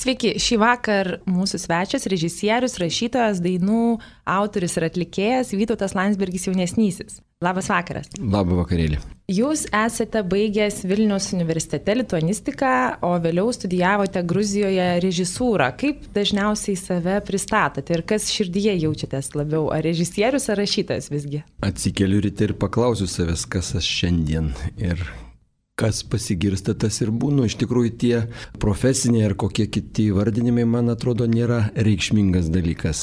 Sveiki, šį vakar mūsų svečias, režisierius, rašytojas, dainų autorius ir atlikėjas Vytautas Landsbergis jaunesnysis. Labas vakaras. Labą vakarėlį. Jūs esate baigęs Vilniaus universitete lituanistiką, o vėliau studijavote Gruzijoje režisūrą. Kaip dažniausiai save pristatate ir kas širdyje jaučiatės labiau, ar režisierius, ar rašytojas visgi? Atsikeliu ryte ir paklausiu savęs, kas aš šiandien ir kas pasigirsta, tas ir būnu. Iš tikrųjų, tie profesiniai ar kokie kiti vardinimai, man atrodo, nėra reikšmingas dalykas.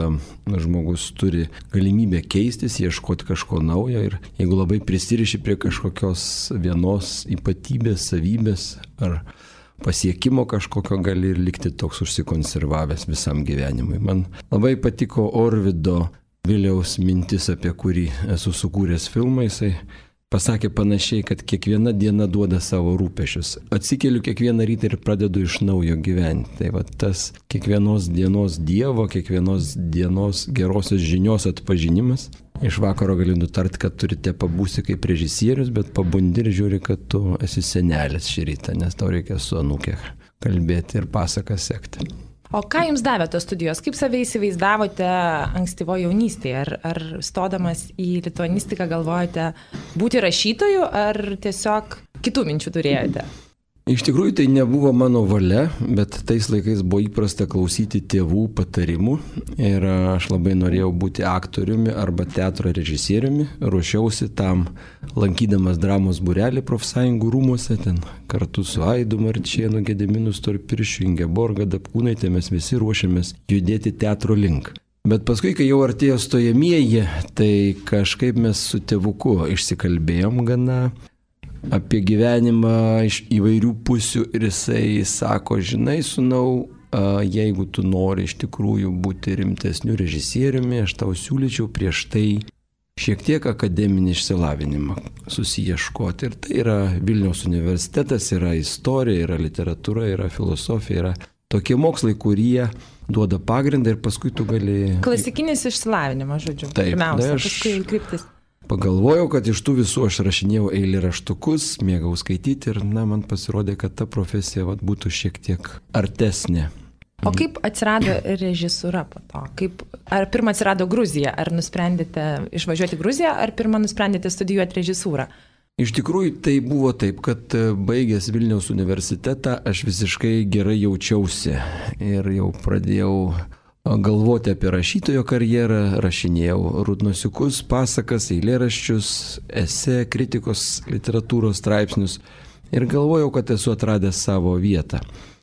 Žmogus turi galimybę keistis, ieškoti kažko naujo ir jeigu labai prisiriši prie kažkokios vienos ypatybės, savybės ar pasiekimo kažkokio, gali ir likti toks užsikonservavęs visam gyvenimui. Man labai patiko Orvido Viliaus mintis, apie kurį esu sukūręs filmą. Jisai pasakė panašiai, kad kiekviena diena duoda savo rūpešius. Atsikeliu kiekvieną rytą ir pradedu iš naujo gyventi. Tai va tas kiekvienos dienos Dievo, kiekvienos dienos gerosios žinios atpažinimas. Iš vakaro gali nutarti, kad turite pabūsi kaip režisierius, bet pabundi ir žiūri, kad tu esi senelis šį rytą, nes tau reikia su anūkė kalbėti ir pasaką sekti. O ką jums davė tos studijos? Kaip save įsivaizdavote ankstyvo jaunystėje? Ar stodamas į lituanistiką galvojate būti rašytoju, ar tiesiog kitų minčių turėjote? Iš tikrųjų, tai nebuvo mano valia, bet tais laikais buvo įprasta klausyti tėvų patarimų ir aš labai norėjau būti aktoriumi arba teatro režisieriumi. Ruošiausi tam, lankydamas dramos būrelį profsąjungų rūmuose, ten kartu su Aidu Marčėnu, Gediminu Storpirščiu, Ingeborga Dapkūnaitė, mes visi ruošiamės judėti teatro link. Bet paskui, kai jau artėjo stojamieji, tai kažkaip mes su tėvuku išsikalbėjom gana apie gyvenimą iš įvairių pusių ir jisai sako, žinai, sūnau, jeigu tu nori iš tikrųjų būti rimtesniu režisieriumi, aš tau siūlyčiau prieš tai šiek tiek akademinį išsilavinimą susiieškoti. Ir tai yra Vilniaus universitetas, yra istorija, yra literatūra, yra filosofija, yra tokie mokslai, kurie duoda pagrindą ir paskui tu gali... Klasikinis išsilavinimas, žodžiu. Taip, pirmiausia, paskui kryptis. Pagalvojau, kad iš tų visų aš rašinėjau eilėraštukus, mėgau skaityti ir man pasirodė, kad ta profesija būtų šiek tiek artesnė. O kaip atsirado režisūra po to? Ar pirmą atsirado Gruzija? Ar nusprendėte išvažiuoti į Gruziją, ar pirmą nusprendėte studijuoti režisūrą? Iš tikrųjų, tai buvo taip, kad baigęs Vilniaus universitetą aš visiškai gerai jaučiausi ir jau pradėjau galvoti apie rašytojo karjerą, rašinėjau rudnosiukus, pasakas, eilėraščius, esė, kritikos, literatūros straipsnius ir galvojau, kad esu atradęs savo vietą.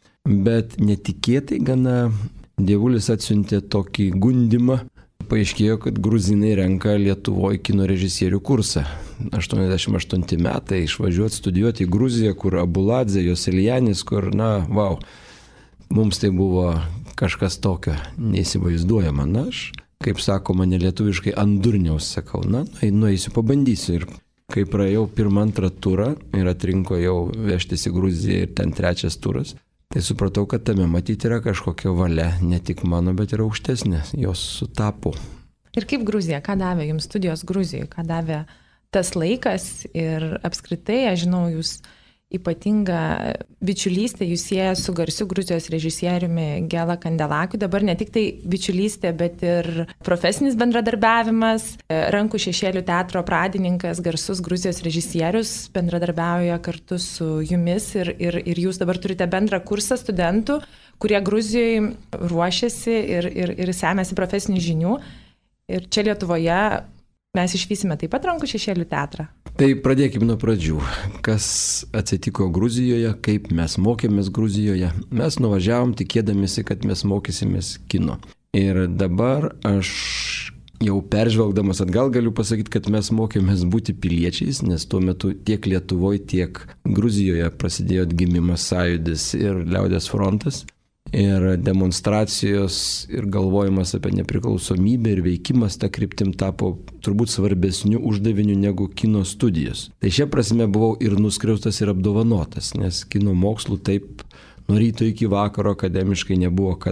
Bet netikėtai gana dievulis atsiuntė tokį gundimą. Paaiškėjo, kad gruzinai renka Lietuvoje kino režisierių kursą. 88 metai išvažiuoti studijuoti į Gruziją, kur Abuladze, Joseljanis, kur, mums tai buvo kažkas tokio neįsivaizduojama. Aš, kaip sakoma, nelietuviškai ant durniaus sakau, nueisiu, pabandysiu. Ir kai praėjau pirmą, antrą turą ir atrinko jau vežtis į Gruziją ir ten trečias turas, tai supratau, kad tame matyti yra kažkokia valia, ne tik mano, bet ir aukštesnė, jos sutapo. Ir kaip Gruzija, ką davė jums studijos Gruzijoje, ką davė tas laikas ir apskritai, aš žinau, jūs ypatinga bičiulystė jūs sieja su garsiu Gruzijos režisieriumi Gela Kandelakiu. Dabar ne tik tai bičiulystė, bet ir profesinis bendradarbiavimas. Rankų šešėlių teatro pradininkas, garsus Gruzijos režisierius bendradarbiauja kartu su jumis ir jūs dabar turite bendrą kursą studentų, kurie Gruzijoje ruošiasi ir semėsi profesinių žinių. Ir čia Lietuvoje mes išvysime taip pat Rankų šešėlių teatrą. Tai pradėkime nuo pradžių. Kas atsitiko Gruzijoje, kaip mes mokėmės Gruzijoje. Mes nuvažiavom tikėdamėsi, kad mes mokysimės kino. Ir dabar aš jau peržvelgdamas atgal galiu pasakyti, kad mes mokėmės būti piliečiais, nes tuo metu tiek Lietuvoje, tiek Gruzijoje prasidėjo atgimimas, sąjūdis ir liaudies frontas. Ir demonstracijos ir galvojimas apie nepriklausomybę ir veikimas tą kryptim tapo turbūt svarbesniu uždaviniu negu kino studijos. Tai šia prasme buvau ir nuskriaustas ir apdovanotas, nes kino mokslų taip nuo ryto iki vakaro akademiškai nebuvo kada.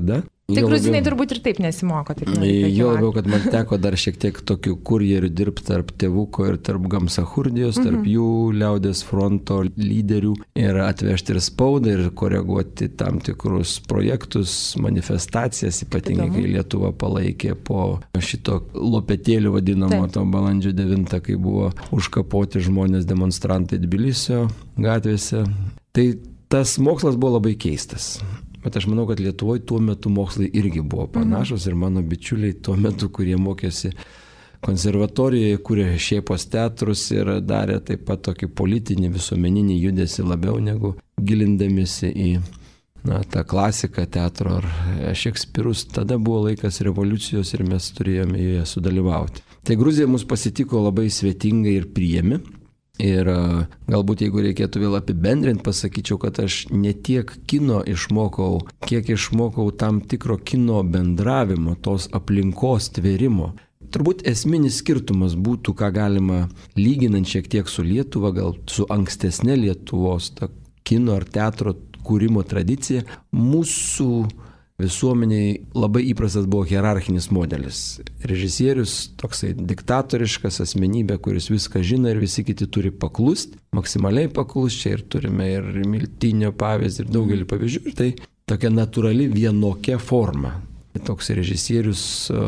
Tai gruzinai turbūt ir taip nesimoko. Jo labiau, kad man teko dar šiek tiek tokių kurjerių dirbti tarp tėvuko ir tarp Gamsachurdijos, tarp jų liaudės fronto lyderių ir atvežti ir spaudą ir koreguoti tam tikrus projektus, manifestacijas, ypatingai kai Lietuva palaikė po šito lopetėlių vadinamo to balandžio 9, kai buvo užkapoti žmonės demonstrantai Tbilisio gatvėse. Tai tas mokslas buvo labai keistas. Bet aš manau, kad Lietuvoje tuo metu mokslai irgi buvo panašus ir mano bičiuliai tuo metu, kurie mokėsi konservatorijoje, kūrė šeipos teatrus ir darė taip pat tokį politinį, visuomeninį judesį labiau negu gilindamėsi į tą klasiką teatro ar Šekspyrus. Tada buvo laikas revoliucijos ir mes turėjome joje sudalyvauti. Tai Gruzija mus pasitiko labai svetingai ir priėmė. Ir galbūt jeigu reikėtų vėl apibendrinti, pasakyčiau, kad aš ne tiek kino išmokau, kiek išmokau tam tikro kino bendravimo, tos aplinkos tvėrimo. Turbūt esminis skirtumas būtų, ką galima lyginant šiek tiek su Lietuva, gal su ankstesnė Lietuvos kino ar teatro kūrimo tradicija, mūsų visuomeniai labai įprastas buvo hierarchinis modelis. Režisierius toksai diktatoriškas asmenybė, kuris viską žino ir visi kiti turi paklusti, maksimaliai paklusti, čia ir turime ir Miltinio pavyzdį ir daugelį pavyzdžių. Ir tai tokia natūrali vienokia forma. Toks režisierius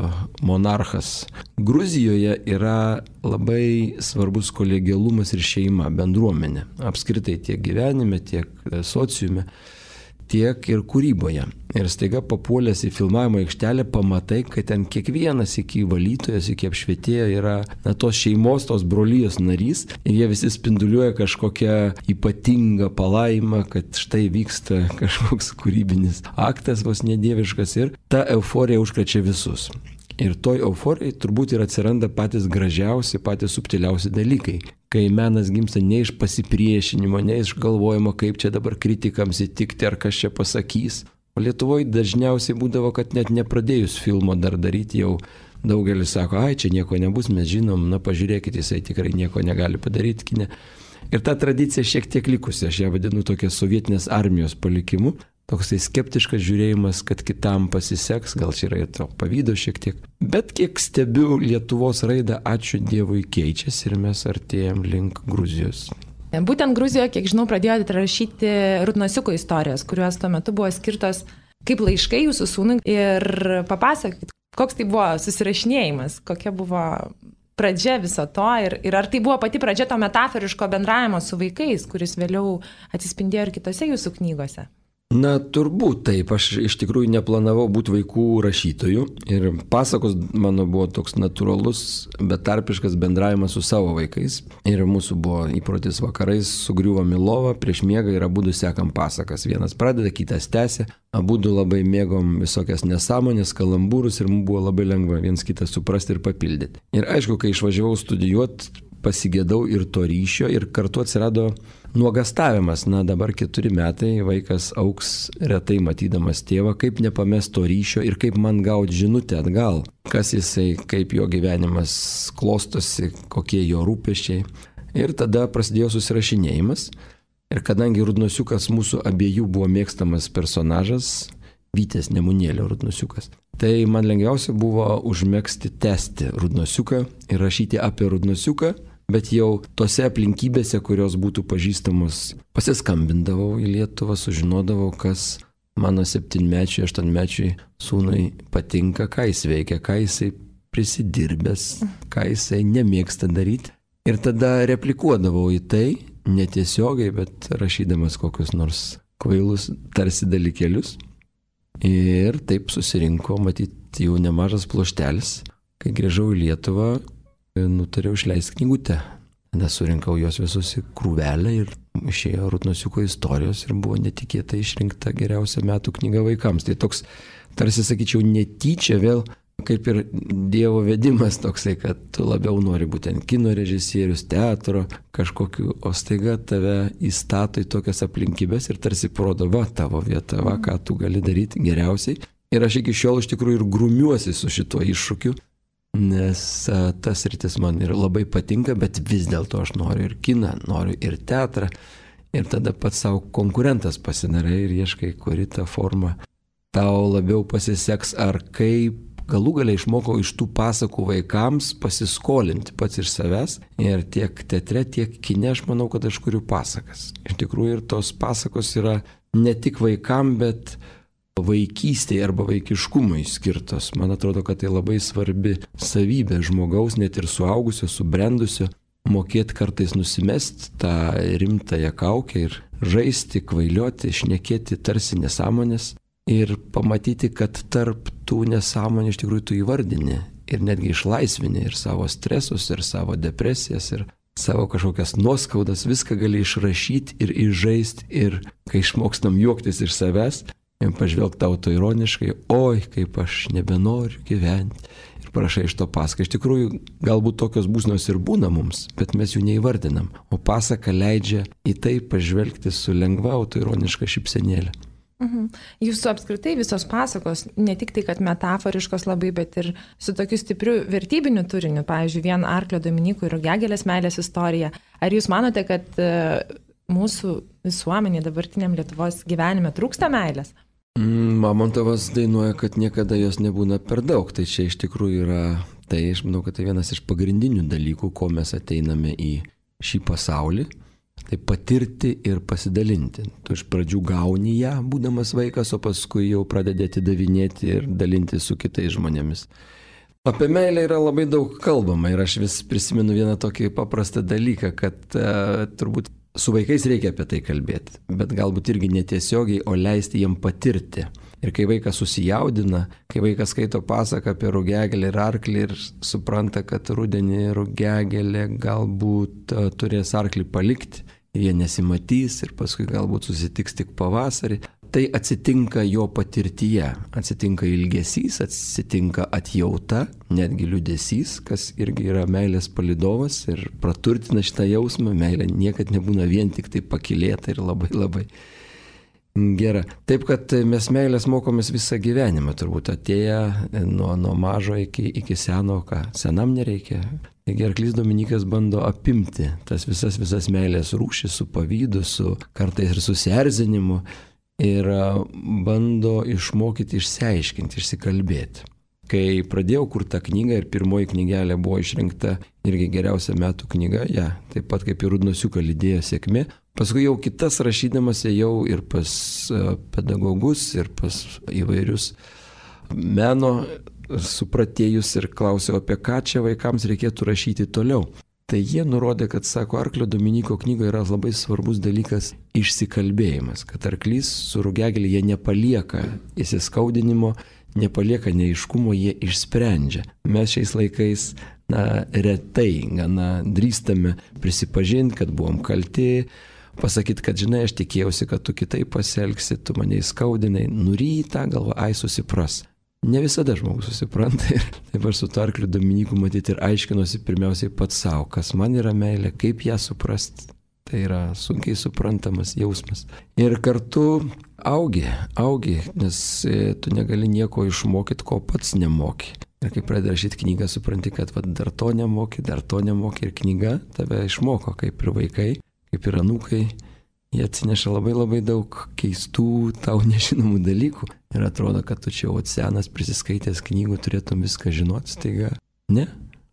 monarchas. Gruzijoje yra labai svarbus kolegialumas ir šeima, bendruomenė. Apskritai tiek gyvenime, tiek sociume, tiek ir kūryboje. Ir staiga papuolęs į filmavimo aikštelę pamatai, kad ten kiekvienas iki valytojas, iki apšvietėjo yra tos šeimos, tos brolijos narys ir jie visi spinduliuoja kažkokią ypatingą palaimą, kad štai vyksta kažkoks kūrybinis aktas vos nedieviškas ir ta euforija užkrečia visus. Ir toj euforijai turbūt ir atsiranda patys gražiausi, patys subtiliausi dalykai. Kai menas gimsta ne iš pasipriešinimo, ne iš galvojimo, kaip čia dabar kritikams įtikti ar kas čia pasakys. O Lietuvoje dažniausiai būdavo, kad net nepradėjus filmo dar daryti, jau daugelis sako, ai čia nieko nebus, mes žinom, pažiūrėkit, jisai tikrai nieko negali padaryti kine. Ir ta tradicija šiek tiek likusi, aš ją vadinu tokia sovietinės armijos palikimu. Toksai skeptiškas žiūrėjimas, kad kitam pasiseks, gal čia yra ir to pavydo šiek tiek. Bet kiek stebiu Lietuvos raidą, ačiū Dievui, keičiasi ir mes artėjam link Gruzijos. Būtent Gruzijoje, kiek žinau, pradėjote rašyti Rudnosiuko istorijos, kurios tuo metu buvo skirtos kaip laiškai jūsų sūnui. Ir papasakokit, koks tai buvo susirašinėjimas, kokia buvo pradžia viso to ir ar tai buvo pati pradžia to metaforiško bendravimo su vaikais, kuris vėliau atsispindėjo ir kitose jūsų knygose. Na, turbūt taip. Aš iš tikrųjų neplanavau būti vaikų rašytojų ir pasakos mano buvo toks natūralus, betarpiškas bendravimas su savo vaikais. Ir mūsų buvo įprotis vakarais sugriuvom į lovą, prieš miegą ir abudu sekam pasakas. Vienas pradeda, kitas tęsia. Abudu labai mėgom visokias nesąmonės, kalambūrus ir mums buvo labai lengva viens kitą suprasti ir papildyti. Ir aišku, kai išvažiavau studijuoti, pasigėdau ir to ryšio ir kartu atsirado nuogastavimas. Na, dabar 4 metai, vaikas auks retai matydamas tėvą, kaip nepamest to ryšio ir kaip man gauti žinutę atgal, kas jisai, kaip jo gyvenimas klostosi, kokie jo rūpesčiai. Ir tada prasidėjo susirašinėjimas. Ir kadangi Rudnosiukas mūsų abiejų buvo mėgstamas personažas, Vytės Nemunėlio Rudnosiukas, tai man lengviausia buvo užmegzti, tęsti Rudnosiuką ir rašyti apie Rudnosiuką, bet jau tose aplinkybėse, kurios būtų pažįstamos, pasiskambindavau į Lietuvą, sužinodavau, kas mano 7-mečiui, 8-mečiui sūnui patinka, ką jis veikia, ką jisai prisidirbęs, ką jisai nemėgsta daryti. Ir tada replikuodavau į tai, netiesiogiai, bet rašydamas kokius nors kvailus tarsi dalykėlius. Ir taip susirinko, matyti, jau nemažas pluoštelis. Kai grįžau į Lietuvą, nutariau išleisti knygutę. Tada surinkau jos visus į krūvelę ir išėjo Rudnosiuko istorijos ir buvo netikėtai išrinkta geriausia metų knyga vaikams. Tai toks, tarsi sakyčiau, netyčia vėl kaip ir Dievo vedimas toksai, kad tu labiau nori būtent kino režisierius, teatro kažkokiu, o staiga tave įstato į tokias aplinkybės ir tarsi parodo, va tavo vieta, va ką tu gali daryti geriausiai. Ir aš iki šiol iš tikrųjų ir grumiuosi su šituo iššūkiu, nes tas rytis man ir labai patinka, bet vis dėlto aš noriu ir kiną, noriu ir teatrą. Ir tada pats savo konkurentas pasidarai ir ieškai, kuri ta forma tau labiau pasiseks, ar kaip galų galiai išmokau iš tų pasakų vaikams pasiskolinti pats iš savęs. Ir tiek teatre, tiek kine aš manau, kad aš kuriu pasakas. Iš tikrųjų ir tos pasakos yra ne tik vaikam, bet vaikystėje arba vaikiškumui skirtos. Man atrodo, kad tai labai svarbi savybė žmogaus, net ir suaugusio, subrendusio, mokėti kartais nusimesti tą rimtąją kaukę ir žaisti, kvailioti, šnekėti tarsi nesąmonės ir pamatyti, kad tarp tų nesąmonių iš tikrųjų tu įvardini ir netgi išlaisvini ir savo stresus, ir savo depresijas, ir savo kažkokias nuoskaudas, viską gali išrašyti ir išžaisti ir kai išmokstam juoktis iš savęs, pažvelgti autoironiškai, oi, kaip aš nebenoriu gyventi. Ir prašai iš to pasaką. Iš tikrųjų, galbūt tokios būsenos ir būna mums, bet mes jų neįvardinam. O pasaka leidžia į tai pažvelgti su lengva autoironiška šypsenėlė. Jūsų apskritai visos pasakos, ne tik tai, kad metaforiškos labai, bet ir su tokiu stipriu vertybiniu turiniu. Pavyzdžiui, vien Arklio Dominyko ir Rugiagėlės meilės istorija. Ar jūs manote, kad mūsų visuomenė dabartiniam Lietuvos gyvenime trūksta meilės? Mamontovas dainuoja, kad niekada jos nebūna per daug. Tai čia iš tikrųjų yra, tai aš manau, kad tai vienas iš pagrindinių dalykų, ko mes ateiname į šį pasaulį. Tai patirti ir pasidalinti. Tu iš pradžių gauni ją, būdamas vaikas, o paskui jau pradedi atidavinėti ir dalinti su kitais žmonėmis. Apie meilę yra labai daug kalbama ir aš vis prisimenu vieną tokį paprastą dalyką, kad turbūt su vaikais reikia apie tai kalbėti, bet galbūt irgi netiesiogiai, o leisti jiem patirti. Ir kai vaikas susijaudina, kai vaikas skaito pasaką apie Rugiagėlę ir arklį ir supranta, kad rudenį Rugiagėlė galbūt turės arklį palikti, jie nesimatys ir paskui galbūt susitiks tik pavasarį, tai atsitinka jo patirtyje, atsitinka ilgesys, atsitinka atjauta, netgi liūdesys, kas irgi yra meilės palydovas ir praturtina šitą jausmą. Meilė niekad nebūna vien tik tai pakylėta ir labai labai gera. Taip, kad mes meilės mokomės visą gyvenimą, turbūt atėję nuo mažo iki seno, ką senam nereikia. Taigi Arklys Dominykas bando apimti tas visas meilės rūšis su pavydu, su kartais ir susierzinimu. Ir bando išmokyti, išsiaiškinti, išsikalbėti. Kai pradėjau kurti tą knygą ir pirmoji knygelė buvo išrinkta irgi geriausia metų knyga, taip pat kaip ir Rudnosiuką lydėjo sėkmė. Paskui jau kitas rašydamas ėjau ir pas pedagogus, ir pas įvairius meno supratėjus ir klausiau, apie ką čia vaikams reikėtų rašyti toliau. Tai jie nurodė, kad, sako, Arklio Dominyko knygoje yra labai svarbus dalykas išsikalbėjimas, kad arklys su Rugiagėle jie nepalieka įsiskaudinimo, nepalieka neaiškumo, jie išsprendžia. Mes šiais laikais, retai, gana drįstame prisipažinti, kad buvom kalti, pasakyti, kad, žinai, aš tikėjausi, kad tu kitaip pasielgsi, tu mane įskaudinai, nurytą galvą, susipras. Ne visada žmogus susipranta ir taip aš su Arklio Dominyku matyti ir aiškinosi pirmiausiai pats savo, kas man yra meilė, kaip ją suprasti. Tai yra sunkiai suprantamas jausmas. Ir kartu augi, nes tu negali nieko išmokyti, ko pats nemoki. Ir kai pradedi rašyti knygą, supranti, kad dar to nemoki ir knyga tave išmoko, kaip ir vaikai, kaip ir anūkai. Jie atsineša labai labai daug keistų, tau nežinomų dalykų. Ir atrodo, kad tu čia jau senas prisiskaitęs knygų turėtum viską žinoti, staiga. Ne?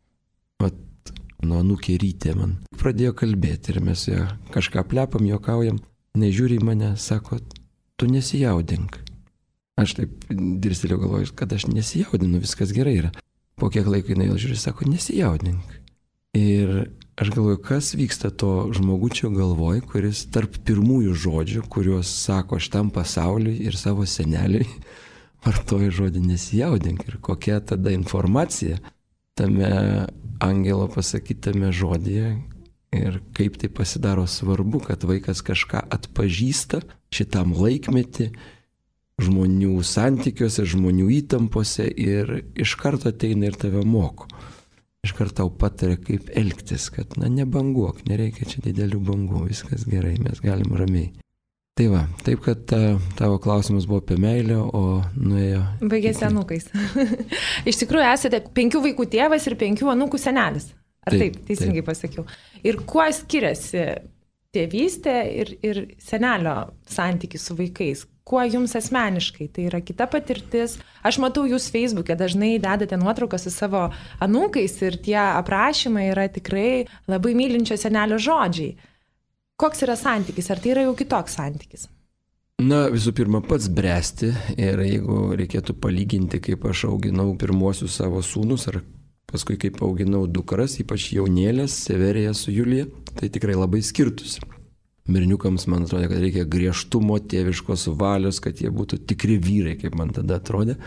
Nuo anūkė Rytė man pradėjo kalbėti ir mes ją kažką plepam, juokaujam. Nežiūri į mane, sako, tu nesijaudink. Aš taip dirstelėjau galvoju, kad aš nesijaudinu, viskas gerai yra. Po kiek laiko jinai vėl žiūri, sako, nesijaudink. Ir aš galvoju, kas vyksta to žmogučio galvoj, kuris tarp pirmųjų žodžių, kuriuos sako šitam pasauliui ir savo seneliui, vartoja žodį nesijaudink. Ir kokia tada informacija tame angelo pasakytame žodyje ir kaip tai pasidaro svarbu, kad vaikas kažką atpažįsta šitam laikmetį, žmonių santykiuose, žmonių įtampose ir iš karto ateina ir tave moko. Iš karto tau patarė, kaip elgtis, kad, nebanguok, nereikia čia didelių bangų, viskas gerai, mes galim ramiai. Tai va, taip, kad tavo klausimas buvo apie meilę, o nuėjo... Baigėsi anūkais. Iš tikrųjų, esate 5 vaikų tėvas ir 5 anūkų senelis. Ar taip teisingai pasakiau? Ir kuo skiriasi tėvystė ir senelio santykis su vaikais? kuo jums asmeniškai. Tai yra kita patirtis. Aš matau, jūs Facebook'e dažnai dedate nuotraukas su savo anūkais ir tie aprašymai yra tikrai labai mylinčio senelio žodžiai. Koks yra santykis? Ar tai yra jau kitoks santykis? Na, visų pirma, pats bręsti ir jeigu reikėtų palyginti, kaip aš auginau pirmuosius savo sūnus ar paskui kaip auginau dukras, ypač jaunėlės, Severija su Julija, tai tikrai labai skirtusi. Berniukams man atrodė, kad reikia griežtumo, tėviškos valios, kad jie būtų tikri vyrai, kaip man tada atrodė.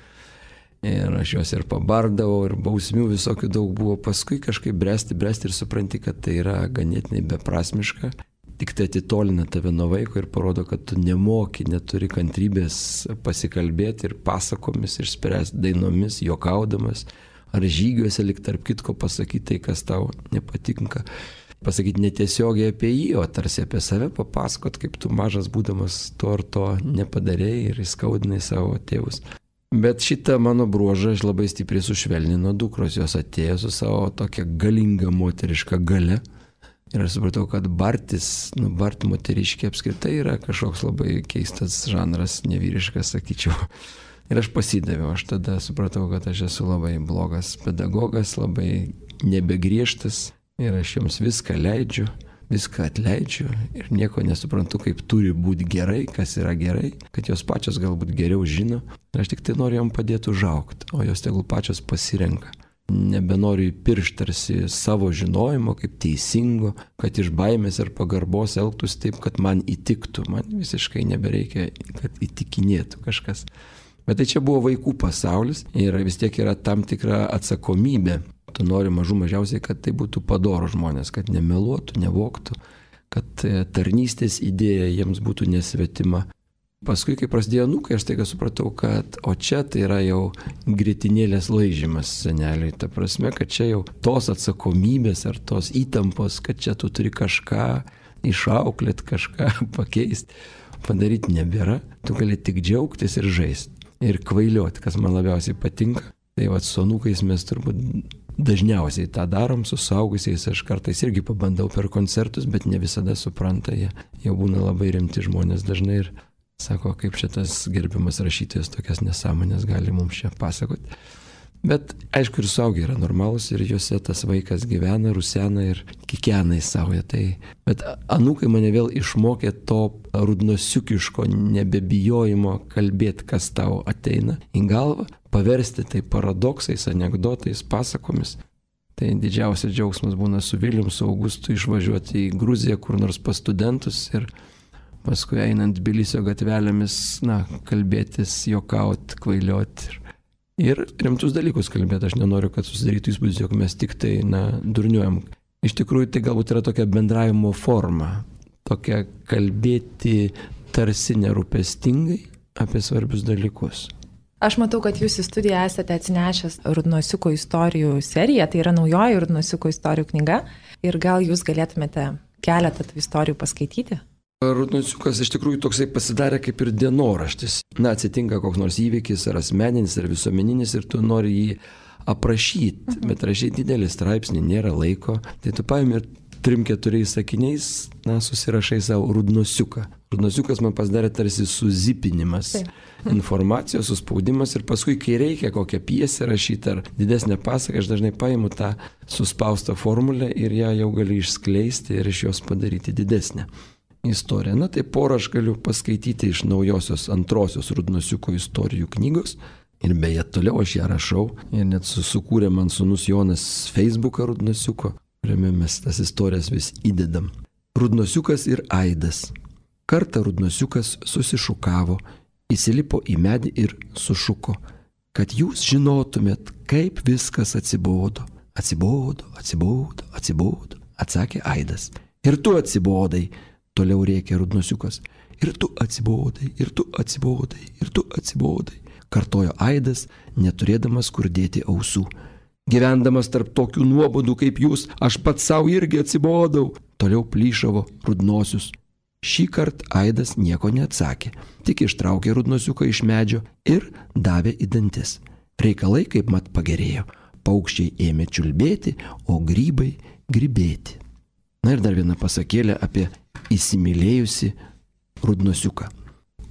Ir aš juos ir pabardavau, ir bausmių visokių daug buvo. Paskui kažkaip bręsti ir supranti, kad tai yra ganėtinai beprasmiška. Tik tai atitolina tave nuo vaiko ir parodo, kad tu nemoki, neturi kantrybės pasikalbėti ir pasakomis, išspręsti dainomis, juokaudamas. Ar žygiuose lik tarp kitko pasakyti tai, kas tau nepatinka. Pasakyti netiesiogiai apie jį, o tarsi apie save papasakot, kaip tu mažas būdamas to ar to nepadarėjai ir įskaudinai savo tėvus. Bet šitą mano bruožą aš labai stipriai sušvelnino dukros, jos atėjo su savo tokia galinga moteriška gale. Ir aš supratau, kad barti moteriškė apskritai yra kažkoks labai keistas žanras, nevyriškas, sakyčiau. Ir aš pasidaviau, aš tada supratau, kad aš esu labai blogas pedagogas, labai nebegriežtas ir aš jiems viską leidžiu, viską atleidžiu ir nieko nesuprantu, kaip turi būti gerai, kas yra gerai, kad jos pačios galbūt geriau žino. Ir aš tik tai noriu jom padėti užaugti, o jos tegul pačios pasirenka. Nebenoriu įpirštarsi savo žinojimo kaip teisingo, kad iš baimės ar pagarbos elgtųsi taip, kad man įtiktų. Man visiškai nebereikia, kad įtikinėtų kažkas. Bet tai čia buvo vaikų pasaulis ir vis tiek yra tam tikra atsakomybė. Tu nori mažiausiai, kad tai būtų padorų žmonės, kad nemeluotų, nevoktų, kad tarnystės idėja jiems būtų nesvetima. Paskui, kai prasidėjo anūkai, aš taiga supratau, kad o čia tai yra jau grietinėlės laižymas seneliui. Ta prasme, kad čia jau tos atsakomybės ar tos įtampos, kad čia tu turi kažką išauklėti, kažką pakeisti, padaryti nebėra. Tu gali tik džiaugtis ir žaisti. Ir kvailioti, kas man labiausiai patinka. Tai su anūkais mes turbūt dažniausiai tą darom, su suaugusiais aš kartais irgi pabandau per koncertus, bet ne visada supranta, jie jau būna labai rimti žmonės dažnai ir sako, kaip šitas gerbiamas rašytojas tokias nesąmonės gali mums čia pasakoti. Bet aišku ir suaugiai yra normalus ir juose tas vaikas gyvena, rusena ir kikena į savo. Bet anūkai mane vėl išmokė to rudnosiukiško nebebijojimo kalbėti, kas tau ateina į galvą, paversti tai paradoksais, anekdotais, pasakomis. Tai didžiausias džiaugsmas būna su Viljum, su Augustu išvažiuoti į Gruziją, kur nors pas studentus ir paskui einant Tbilisio gatvelėmis, kalbėtis, juokauti, kvailioti. Ir rimtus dalykus kalbėti. Aš nenoriu, kad susidarytų įspūdis, jog mes tik tai, durniuojam. Iš tikrųjų, tai galbūt yra tokia bendravimo forma. Tokia kalbėti tarsi nerūpestingai apie svarbius dalykus. Aš matau, kad jūs į studiją esate atsinešęs Rudnosiuko istorijų seriją. Tai yra naujoji Rudnosiuko istorijų knyga. Ir gal jūs galėtumėte keletą tų istorijų paskaityti? Rudnosiukas iš tikrųjų toksai pasidarė kaip ir dienoraštis. Atsitinka koks nors įvykis, ar asmeninis, ar visuomeninis ir tu nori jį aprašyti, bet rašyti didelį straipsnį, nėra laiko. Tai tu paimi ir 3-4 sakiniais, susirašai savo Rudnosiuką. Rudnosiukas man pasidarė tarsi suzipinimas informacijos, suspaudimas ir paskui, kai reikia kokią pjesę rašyti ar didesnę pasaką, aš dažnai paimu tą suspaustą formulę ir ją jau galiu išskleisti ir iš jos padaryti didesnę istoriją. Tai porą aš galiu paskaityti iš naujosios antrosios Rudnosiuko istorijų knygos. Ir beje, toliau aš ją rašau. Ir net sukūrė man sūnus Jonas Facebooką Rudnosiuko, kuriame mes tas istorijas vis įdedam. Rudnosiukas ir aidas. Kartą Rudnosiukas susišukavo, įsilipo į medį ir sušuko, kad jūs žinotumėt, kaip viskas atsibodo. Atsibodo, atsibodo, atsibodo, atsakė aidas. Ir tu atsibodai. Toliau rėkė Rudnosiukas. Ir tu atsibodai, ir tu atsibodai, ir tu atsibodai. Kartojo aidas, neturėdamas kur dėti ausų. Gyvendamas tarp tokių nuobodų kaip jūs, aš pats savo irgi atsibodau. Toliau plyšavo Rudnosius. Šį kartą aidas nieko neatsakė, tik ištraukė Rudnosiuką iš medžio ir davė į dantis. Reikalai kaip mat pagerėjo. Paukščiai ėmė čiulbėti, o grybai grybėti. Ir dar viena pasakėlė apie įsimylėjusi Rudnosiuką.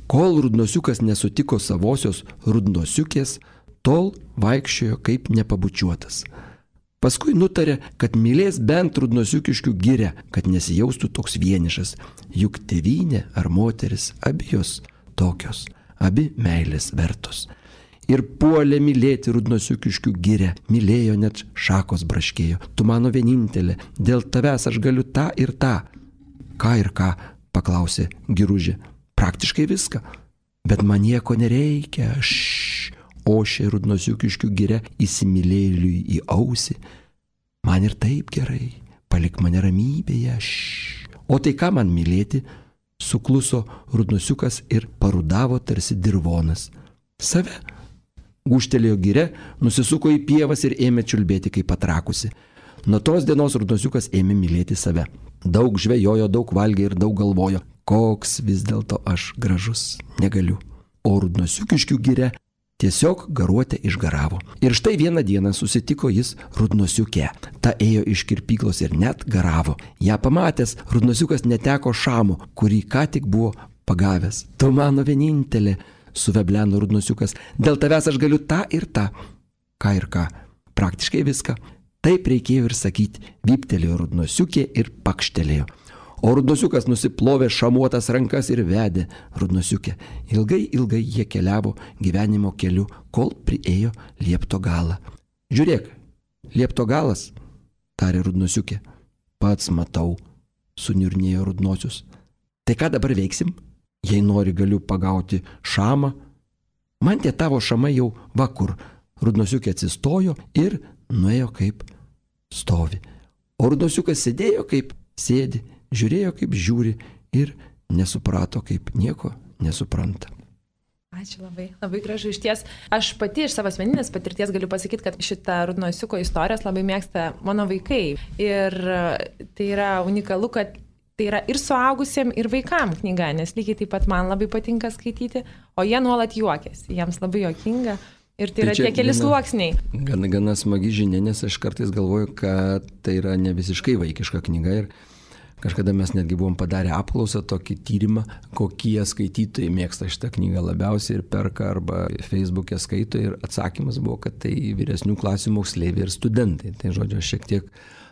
Kol rudnosiukas nesutiko savosios rudnosiukės, tol vaikščiojo kaip nepabučiuotas. Paskui nutarė, kad mylės bent rudnosiukiškių girią, kad nesijaustų toks vienišas. Juk tėvynė ar moteris abi jos tokios, abi meilės vertos. Ir puolė mylėti rudnosiukiškių girią, mylėjo net šakos braškėjo. Tu mano vienintelė, dėl tavęs aš galiu tą ir tą. Ką ir ką, paklausė giružė. Praktiškai viską. Bet man nieko nereikia, ošė rudnosiukiškių giria įsimylėliui į ausį. Man ir taip gerai, palik mane ramybėje, O tai ką man mylėti? Sukluso rudnosiukas ir parudavo tarsi dirvonas. Save. Gūžtelėjo giria, nusisuko į pievas ir ėmė čiulbėti kaip patrakusi. Nuo tos dienos rudnosiukas ėmė mylėti save. Daug žvejojo, daug valgė ir daug galvojo. Koks vis dėlto aš gražus, negaliu. O rudnosiukiškių giria tiesiog garuotę išgaravo. Ir štai vieną dieną susitiko jis rudnosiukę. Ta ėjo iš kirpyklos ir net garavo. Ja pamatęs, rudnosiukas neteko šamo, kurį ką tik buvo pagavęs. Tu mano vienintelė, suvebleno rudnosiukas. Dėl tavęs aš galiu tą ir tą. Ką ir ką? Praktiškai viską. Taip reikėjo ir sakyti. Vyptelėjo rudnosiukė ir pakštelėjo. O rudnosiukas nusiplovė šamuotas rankas ir vedė rudnosiukę. Ilgai jie keliavo gyvenimo keliu, kol priėjo liepto galą. Žiūrėk, liepto galas, tarė rudnosiukė. Pats matau, suniurnėjo rudnosius. Tai ką dabar veiksim? Jei nori, galiu pagauti šamą. Man tie tavo šamai jau vakur. Rudnosiukė atsistojo ir nuėjo kaip stovi. O rudnosiukas sėdėjo kaip sėdi. Žiūrėjo, kaip žiūri ir nesuprato, kaip nieko nesupranta. Ačiū labai, labai gražu iš ties. Aš pati iš savo asmeninės patirties galiu pasakyti, kad šitą rudnosiuko istorijas labai mėgsta mano vaikai. Ir tai yra unikalu, kad tai yra ir suaugusiem, ir vaikam knyga, nes lygiai taip pat man labai patinka skaityti, o jie nuolat juokiasi, jiems labai juokinga. Ir tai yra tie keli sluoksniai. Gana smagi žinia, nes aš kartais galvoju, kad tai yra ne visiškai vaikiška knyga ir kažkada mes netgi buvom padarę apklausą, tokį tyrimą, kokie skaitytojai mėgsta šitą knygą labiausiai ir perka arba Facebook'e skaito ir atsakymas buvo, kad tai vyresnių klasių moksleiviai ir studentai. Tai žodžiu, aš šiek tiek,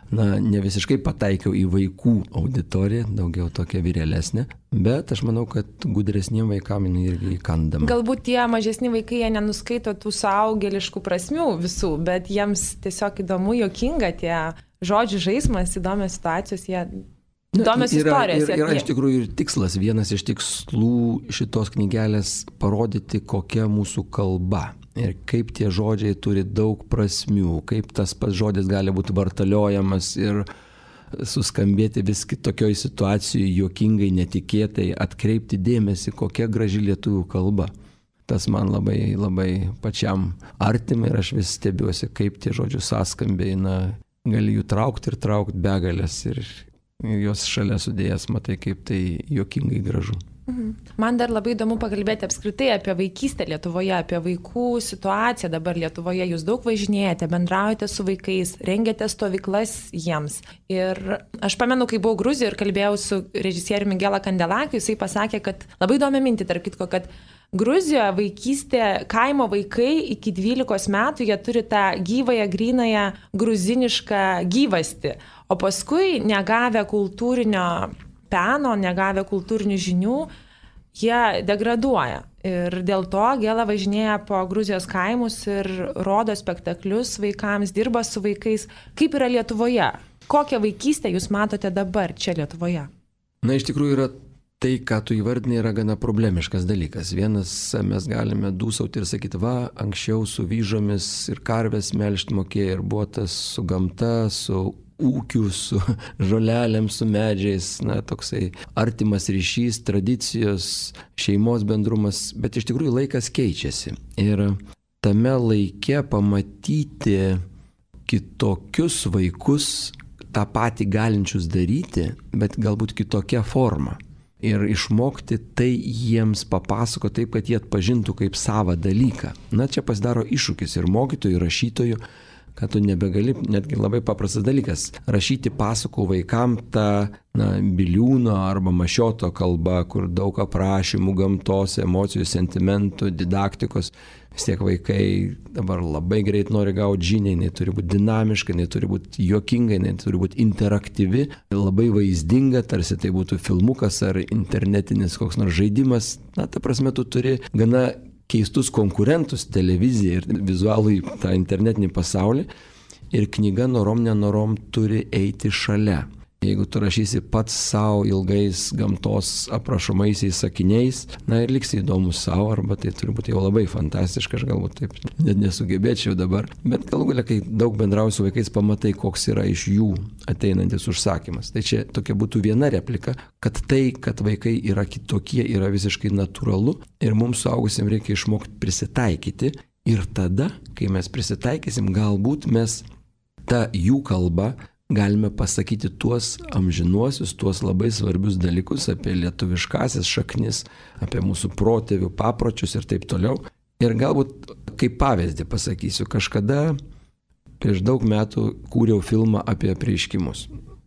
ne visiškai pataikiau į vaikų auditoriją, daugiau tokia vyrėlesnė, bet aš manau, kad gudresniem vaikam irgi įkandama. Galbūt tie mažesni vaikai, jie nenuskaito tų suaugėliškų prasmių visų, bet jiems tiesiog įdomu, juokinga tie žodžių žaismas, įdomios situacijos, jie... Įdomios istorijos. Yra iš tikrųjų ir tikslas, vienas iš tikslų šitos knygelės parodyti, kokia mūsų kalba ir kaip tie žodžiai turi daug prasmių, kaip tas pats žodis gali būti vartaliojamas ir suskambėti vis kitokioj situacijoje, juokingai, netikėtai, atkreipti dėmesį, kokia graži lietuvių kalba. Tas man labai, labai pačiam artima ir aš vis stebiuosi, kaip tie žodžių sąskambiai, gali jų traukti ir traukti begalės ir jos šalia sudėjęs, matai, kaip tai juokingai gražu. Man dar labai įdomu pakalbėti apskritai apie vaikystę Lietuvoje, apie vaikų situaciją dabar Lietuvoje. Jūs daug važinėjate, bendraujate su vaikais, rengiate stovyklas jiems. Ir aš pamenu, kai buvau Gruzijoje ir kalbėjau su režisieriumi Gela Kandelakiu, jisai pasakė, kad labai įdomi mintį, tarp kitko, kad Gruzijoje vaikystė, kaimo vaikai iki 12 metų, jie turi tą gyvąją, grynąją gruzinišką gyvastį. O paskui, negavę kultūrinio peno, negavę kultūrinių žinių, jie degraduoja. Ir dėl to Gela važinėja po Gruzijos kaimus ir rodo spektaklius vaikams, dirba su vaikais. Kaip yra Lietuvoje? Kokią vaikystę jūs matote dabar čia Lietuvoje? Iš tikrųjų yra tai, ką tu įvardinai, yra gana problemiškas dalykas. Vienas, mes galime dūsauti ir sakyti, anksčiau su vyžomis ir karvės melžti mokėjo ir buvo tas su gamta, su ūkiu, su žolelėm, su medžiais, toksai artimas ryšys, tradicijos, šeimos bendrumas, bet iš tikrųjų laikas keičiasi. Ir tame laike pamatyti kitokius vaikus, tą patį galinčius daryti, bet galbūt kitokia forma. Ir išmokti tai jiems papasako taip, kad jie atpažintų kaip savą dalyką. Čia pasidaro iššūkis ir mokytojų, ir rašytojų, kad tu nebegali, netgi labai paprastas dalykas, rašyti pasakų vaikam tą Biliūno arba Mašioto kalba, kur daug aprašymų gamtos, emocijų, sentimentų, didaktikos. Vis tiek vaikai dabar labai greit nori gauti žinią, jinai turi būti dinamiška, jinai turi būti juokinga, jinai turi būti interaktyvi, labai vaizdinga, tarsi tai būtų filmukas ar internetinis koks nors žaidimas. Ta prasme, tu turi gana keistus konkurentus televizijai ir vizualui tą internetinį pasaulį. Ir knyga norom nenorom turi eiti šalia. Jeigu tu rašysi pats savo ilgais gamtos aprašomaisiais sakiniais, ir liksi įdomus savo, arba tai turi būti jau labai fantastiška, aš galbūt taip net nesugebėčiau dabar. Bet galų galia, kai daug bendrauji su vaikais, pamatai, koks yra iš jų ateinantis užsakymas. Tai čia tokia būtų viena replika, kad tai, kad vaikai yra kitokie, yra visiškai natūralu ir mums suaugusiems reikia išmokti prisitaikyti. Ir tada, kai mes prisitaikysim, galbūt mes tą jų kalbą galime pasakyti tuos amžinuosius, tuos labai svarbius dalykus apie lietuviškasis šaknis, apie mūsų protėvių papročius ir taip toliau. Ir galbūt kaip pavyzdį pasakysiu, kažkada prieš daug metų kūriau filmą apie apreiškimus.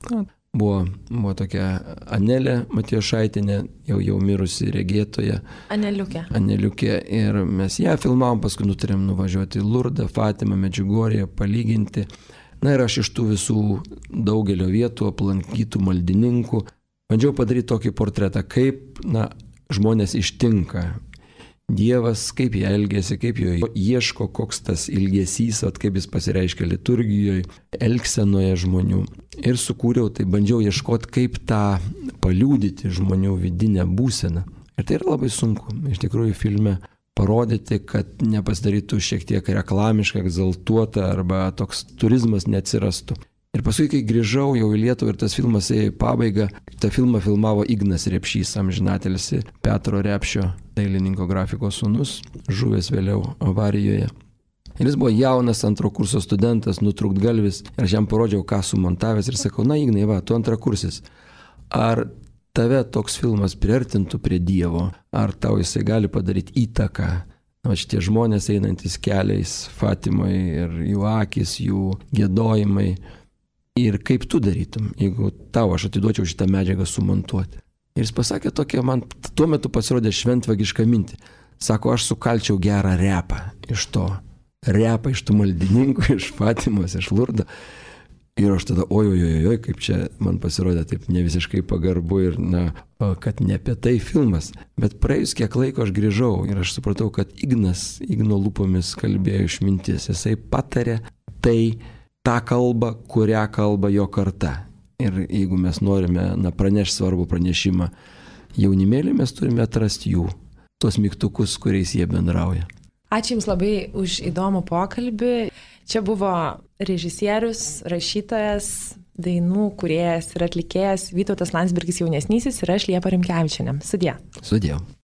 Buvo tokia Anelė Matijošaitinė, jau mirusi regėtoja. Aneliukė. Ir mes ją filmavom, paskui nutarėm nuvažiuoti į Lurdą, Fatimą, Medžiugorję, palyginti. Ir aš iš tų visų daugelio vietų aplankytų maldininkų bandžiau padaryti tokį portretą, kaip žmonės ištinka Dievas, kaip jie elgėsi, kaip jo ieško, koks tas ilgesys, kaip jis pasireiškia liturgijoje, elgsenoje žmonių. Ir sukūriau, tai bandžiau ieškoti, kaip tą paliudyti žmonių vidinę būseną. Ir tai yra labai sunku. Iš tikrųjų, filme parodyti, kad nepasidarytų šiek tiek reklamiškai, egzaltuota arba toks turizmas neatsirastų. Ir paskui, kai grįžau jau į Lietuvą ir tas filmas ėjo į pabaigą, tą filmą filmavo Ignas Repšys, amžinatilsį, Petro Repšio dailininko grafikos sūnus, žuvęs vėliau avarijoje. Ir jis buvo jaunas antro kurso studentas, nutrūktgalvis, ir aš jam parodžiau, ką sumontavęs ir sakau, Ignai, tu antrakursis, ar tave toks filmas priartintų prie Dievo, ar tau jisai gali padaryti įtaką? Šitie žmonės einantis keliais Fatimai ir jų akis, jų giedojimai. Ir kaip tu darytum, jeigu tau aš atiduočiau šitą medžiagą sumontuoti? Ir jis pasakė tokia, man tuo metu pasirodė šventvagiška mintį. Sako, aš sukalčiau gerą repą iš tų maldininkų, iš Fatimos, iš Lurdo. Ir aš tada, oi, kaip čia man pasirodė taip nevisiškai pagarbu ir, kad ne apie tai filmas. Bet praėjus kiek laiko aš grįžau ir aš supratau, kad Igno lūpomis kalbėjo išmintis. Jisai patarė tą kalbą, kurią kalba jo karta. Ir jeigu mes norime pranešti svarbų pranešimą jaunimėlį, mes turime atrasti jų, tuos mygtukus, kuriais jie bendrauja. Ačiū Jums labai už įdomų pokalbį. Čia buvo režisierius, rašytojas, dainų kūrėjas ir atlikėjas Vytautas Landsbergis jaunesnysis ir aš Liepa Rimkevičienė. Sudie.